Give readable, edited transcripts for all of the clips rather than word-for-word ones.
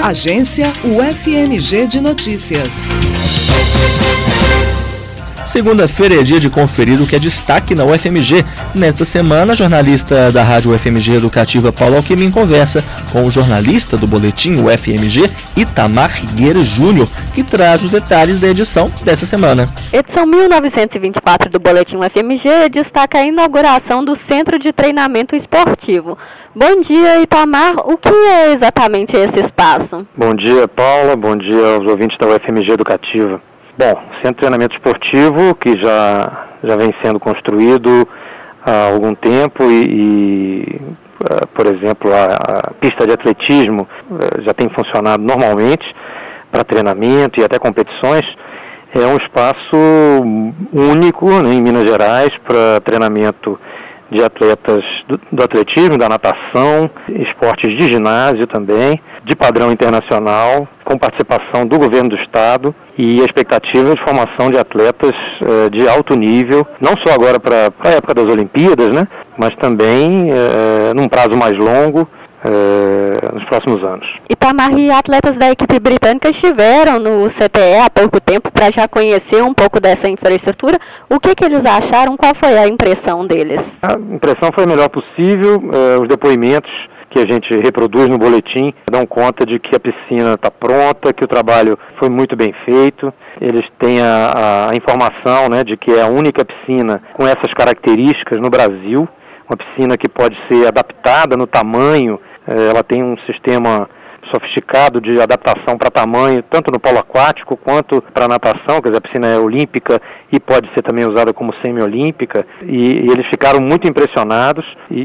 Agência UFMG de Notícias. Segunda-feira é dia de conferir o que é destaque na UFMG. Nesta semana, a jornalista da Rádio UFMG Educativa Paula Alckmin conversa com o jornalista do boletim UFMG, Itamar Rigueira Júnior, que traz os detalhes da edição dessa semana. Edição 1924 do boletim UFMG destaca a inauguração do Centro de Treinamento Esportivo. Bom dia, Itamar. O que é exatamente esse espaço? Bom dia, Paula. Bom dia aos ouvintes da UFMG Educativa. Bom, Centro de Treinamento Esportivo, que já vem sendo construído há algum tempo por exemplo, a pista de atletismo já tem funcionado normalmente para treinamento e até competições. É um espaço único, né, em Minas Gerais para treinamento de atletas do atletismo, da natação, esportes de ginásio também, de padrão internacional, com participação do governo do estado e a expectativa de formação de atletas de alto nível, não só agora para a época das Olimpíadas, né, mas também num prazo mais longo, nos próximos anos. Itamar, e atletas da equipe britânica estiveram no CTE há pouco tempo para já conhecer um pouco dessa infraestrutura. O que eles acharam? Qual foi a impressão deles? A impressão foi a melhor possível. Os depoimentos que a gente reproduz no boletim dão conta de que a piscina está pronta, que o trabalho foi muito bem feito. Eles têm a informação, né, de que é a única piscina com essas características no Brasil, uma piscina que pode ser adaptada no tamanho. Ela tem um sistema sofisticado de adaptação para tamanho, tanto no polo aquático quanto para natação, quer dizer, a piscina é olímpica e pode ser também usada como semi-olímpica, e eles ficaram muito impressionados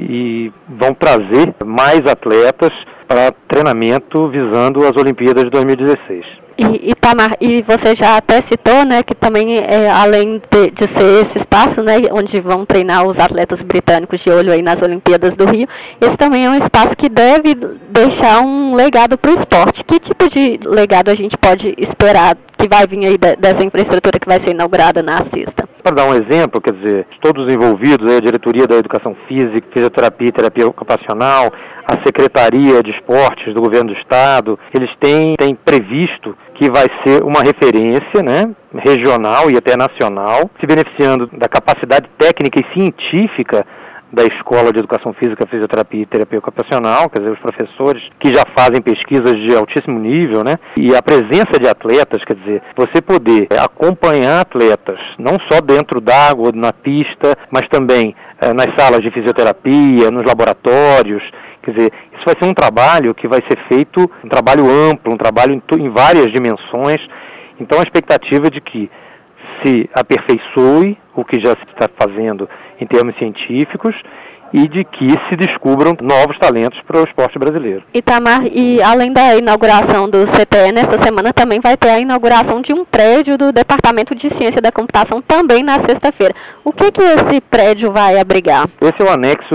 e vão trazer mais atletas para treinamento visando as Olimpíadas de 2016. Itamar, e você já até citou, né, que também, além de ser esse espaço, né, onde vão treinar os atletas britânicos de olho aí nas Olimpíadas do Rio, esse também é um espaço que deve deixar um legado para o esporte. Que tipo de legado a gente pode esperar que vai vir aí dessa infraestrutura que vai ser inaugurada na Assista? Para dar um exemplo, quer dizer, todos os envolvidos, a diretoria da Educação Física, Fisioterapia e Terapia Ocupacional, a Secretaria de Esportes do Governo do Estado, eles têm previsto que vai ser uma referência, né, regional e até nacional, se beneficiando da capacidade técnica e científica da Escola de Educação Física, Fisioterapia e Terapia Ocupacional, quer dizer, os professores que já fazem pesquisas de altíssimo nível, né? E a presença de atletas, quer dizer, você poder acompanhar atletas, não só dentro d'água, na pista, mas também nas salas de fisioterapia, nos laboratórios, quer dizer, isso vai ser um trabalho que vai ser feito, um trabalho amplo, um trabalho em várias dimensões. Então a expectativa é de que se aperfeiçoe o que já se está fazendo em termos científicos e de que se descubram novos talentos para o esporte brasileiro. Itamar, e além da inauguração do CTE, nesta semana também vai ter a inauguração de um prédio do Departamento de Ciência da Computação também na sexta-feira. O que esse prédio vai abrigar? Esse é o anexo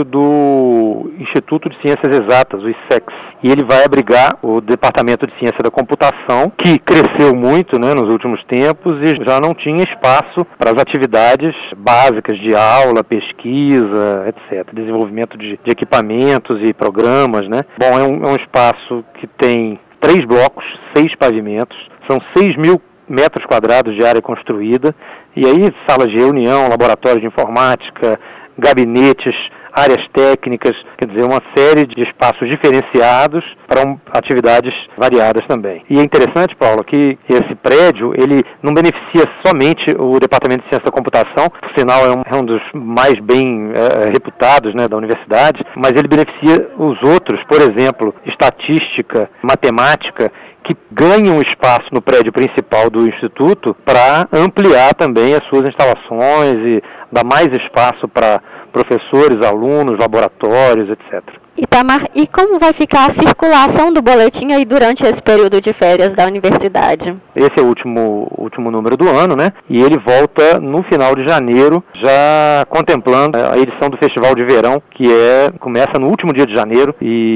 do Instituto de Ciências Exatas, o ICEX, e ele vai abrigar o Departamento de Ciência da Computação, que cresceu muito, né, nos últimos tempos e já não tinha espaço para as atividades básicas de aula, pesquisa, etc., desenvolvimento de equipamentos e programas, né? Bom, é um espaço que tem 3 blocos, 6 pavimentos, são 6.000 metros quadrados de área construída, e aí salas de reunião, laboratórios de informática, gabinetes, áreas técnicas, quer dizer, uma série de espaços diferenciados para atividades variadas também. E é interessante, Paulo, que esse prédio, ele não beneficia somente o Departamento de Ciência da Computação, por sinal é um dos mais bem reputados, né, da universidade, mas ele beneficia os outros, por exemplo, estatística, matemática, que ganham espaço no prédio principal do Instituto para ampliar também as suas instalações e dar mais espaço para professores, alunos, laboratórios, etc. Itamar, e como vai ficar a circulação do boletim aí durante esse período de férias da universidade? Esse é o último número do ano, né? E ele volta no final de janeiro, já contemplando a edição do Festival de Verão, que começa no último dia de janeiro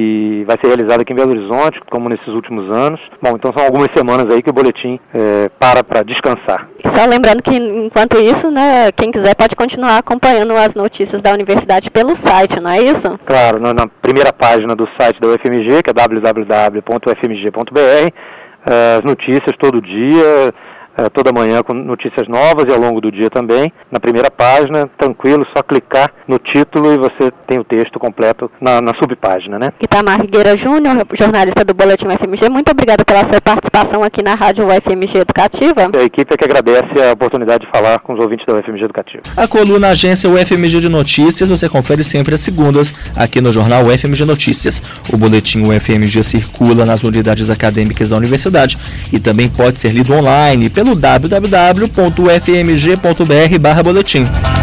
e vai ser realizado aqui em Belo Horizonte, como nesses últimos anos. Bom, então são algumas semanas aí que o boletim para descansar. Só lembrando que, enquanto isso, né, quem quiser pode continuar acompanhando as notícias da universidade pelo site, não é isso? Claro, na primeira página do site da UFMG, que é www.ufmg.br, as notícias todo dia, toda manhã com notícias novas e ao longo do dia também. Na primeira página, tranquilo, só clicar no título e você tem o texto completo na subpágina, né? Itamar Rigueira Júnior, jornalista do Boletim UFMG, muito obrigada pela sua participação aqui na Rádio UFMG Educativa. A equipe é que agradece a oportunidade de falar com os ouvintes da UFMG Educativa. A coluna Agência UFMG de Notícias você confere sempre às segundas aqui no jornal UFMG Notícias. O Boletim UFMG circula nas unidades acadêmicas da universidade e também pode ser lido online pelo www.ufmg.br/boletim.